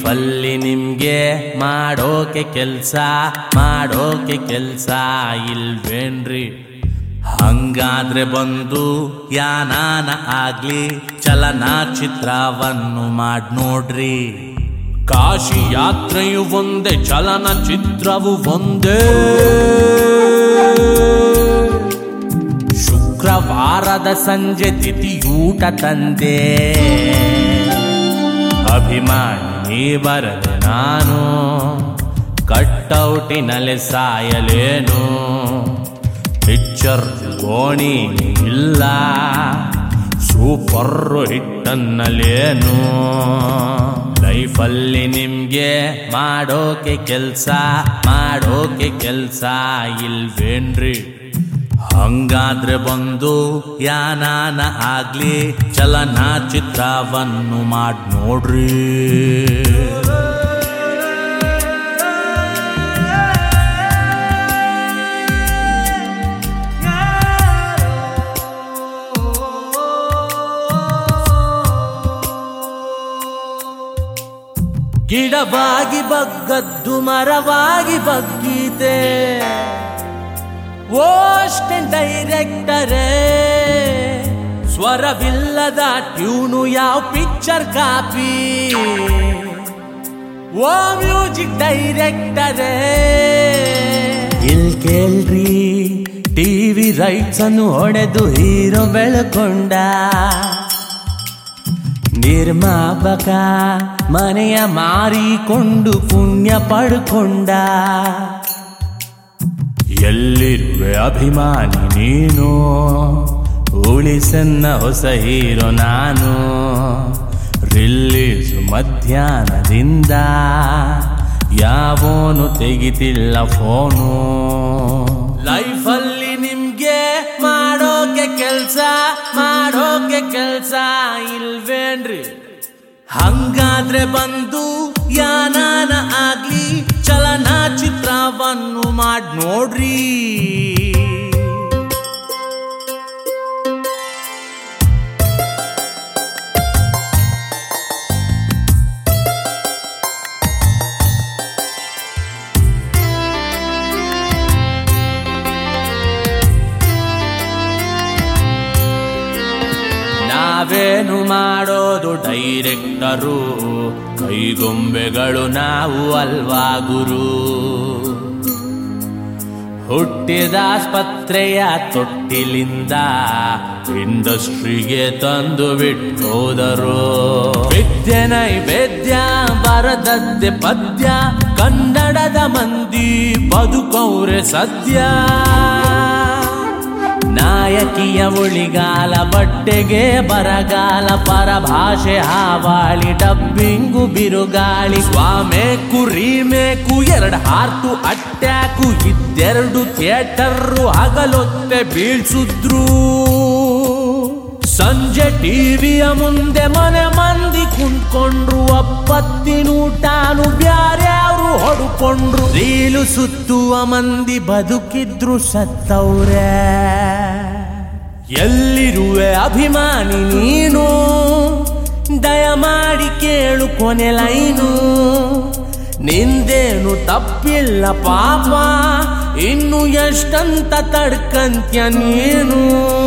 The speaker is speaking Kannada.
ಲೈಫಲ್ಲಿ ನಿಮ್ಗೆ ಮಾಡೋಕೆ ಕೆಲ್ಸ ಇಲ್ವೇನ್ರಿ? ಹಂಗಾದ್ರೆ ಬಂದು ಯಾನಾನ ಆಗ್ಲಿ ಚಲನಚಿತ್ರವನ್ನು ಮಾಡ್ ನೋಡ್ರಿ. ಕಾಶಿ ಯಾತ್ರೆಯು ಒಂದೇ, ಚಲನಚಿತ್ರವು ಒಂದೇ. ಶುಕ್ರವಾರದ ಸಂಜೆ ತಿಥಿಯೂಟ ತಂದೆ. ಅಭಿಮಾನಿ ಬರದೆ ನಾನು ಕಟ್ಟೌಟಿನಲ್ಲಿ ಸಾಯಲೇನು. ಪಿಕ್ಚರ್ ಗೋಣಿ ಇಲ್ಲ, ಸೂಪರ್ ಹಿಟ್ಟನ್ನಲೇನು. ಲೈಫಲ್ಲಿ ನಿಮ್ಗೆ ಮಾಡೋಕೆ ಕೆಲ್ಸ ಇಲ್ವೇನ್ರಿ? ಹಂಗಾದ್ರೆ ಬಂದು ಯಾನಾನ ಆಗ್ಲಿ ಚಲನಚಿತ್ರವನ್ನು ಮಾಡ್ ನೋಡ್ರಿ. ಗಿಡವಾಗಿ ಬಗ್ಗದ್ದು ಮರವಾಗಿ ಬಗ್ಗಿದೆ. ಓಸ್ಟೆನ್ ಡೈರೆಕ್ಟರೇ, ಸ್ವರವಿಲ್ಲದ ಟ್ಯೂನು ಯಾವ ಪಿಕ್ಚರ್ ಕಾಪಿ? ಓ ಮ್ಯೂಸಿಕ್ ಡೈರೆಕ್ಟರೇ, ಇಲ್ ಕೇಳ್ರಿ, ಟಿವಿ ರೈಟ್ಸ್ ಅನ್ನು ಹೊಡೆದು ಹೀರೋ ಬೆಳ್ಕೊಂಡ. ನಿರ್ಮಾಪಕ ಮನೆಯ ಮಾರಿಕೊಂಡು ಪುಣ್ಯ ಪಡ್ಕೊಂಡ. ಎಲ್ಲಿರುವೆ ಅಭಿಮಾನಿ ನೀನು, ಉಳಿಸನ್ನ ಹೊಸ ಹೀರೋ ನಾನು. ರಿಲೀಸು ಮಧ್ಯಾಹ್ನದಿಂದ ಯಾವೋನು ತೆಗಿತಿಲ್ಲ ಫೋನು. ಲೈಫಲ್ಲಿ ನಿಮ್ಗೆ ಮಾಡೋಕೆ ಕೆಲ್ಸ ಇಲ್ವೇನ್ರಿ? ಹಂಗಾದ್ರೆ ಬಂದು ಯಾನಾನ ಆಗ್ಲಿ ಚಲನಚಿತ್ರವನ್ನು ಮಾಡ್ ನೋಡ್ರಿ. ನಾವೇನು ಮಾಡೋದು ಡೈರೆಕ್ಟರು, ಕೈಗೊಂಬೆಗಳು ನಾವು ಅಲ್ವಾ ಗುರು. ಹುಟ್ಟಿದ ಆಸ್ಪತ್ರೆಯ ತೊಟ್ಟಿಲಿಂದ ಇಂಡಸ್ಟ್ರಿಗೆ ತಂದು ಬಿಟ್ಟೋದರು. ವಿದ್ಯೆ ನೈವೇದ್ಯ ಬರದದ್ದೆ ಪದ್ಯ, ಕನ್ನಡದ ಮಂದಿ ಬದುಕೌರೆ ಸದ್ಯ. ನಾಯಕಿಯ ಉಳಿಗಾಲ, ಬಟ್ಟೆಗೆ ಬರಗಾಲ, ಪರಭಾಷೆ ಹಾವಾಳಿ, ಡಬ್ಬಿಂಗು ಬಿರುಗಾಳಿ. ಸ್ವಾಮೇಕು ರೀಮೇಕು, 2 ಹಾರ್ಟು ಅಟ್ಯಾಕು, 2 ಥಿಯೇಟರು ಹಗಲೊತ್ತೆ ಬೀಳ್ಸುದ್ರು. ಸಂಜೆ ಟಿವಿಯ ಮುಂದೆ ಮನೆ ಮಂದಿ ಕುಂತ್ಕೊಂಡ್ರು. ಅಪ್ಪತ್ತಿನೂಟಾನು ಬ್ಯಾರ್ಯಾರು ಹೊಡ್ಕೊಂಡ್ರು. ರೀಲು ಸುತ್ತುವ ಮಂದಿ ಬದುಕಿದ್ರು ಸತ್ತವ್ರೆ. ಎಲ್ಲಿರುವೆ ಅಭಿಮಾನಿ ನೀನು, ದಯಮಾಡಿ ಕೇಳು ಕೊನೆ ಲೈನು. ನಿಂದೇನು ತಪ್ಪಿಲ್ಲ ಪಾಪ, ಇನ್ನು ಎಷ್ಟಂತ ತಡ್ಕಂತ್ಯ ನೀನು.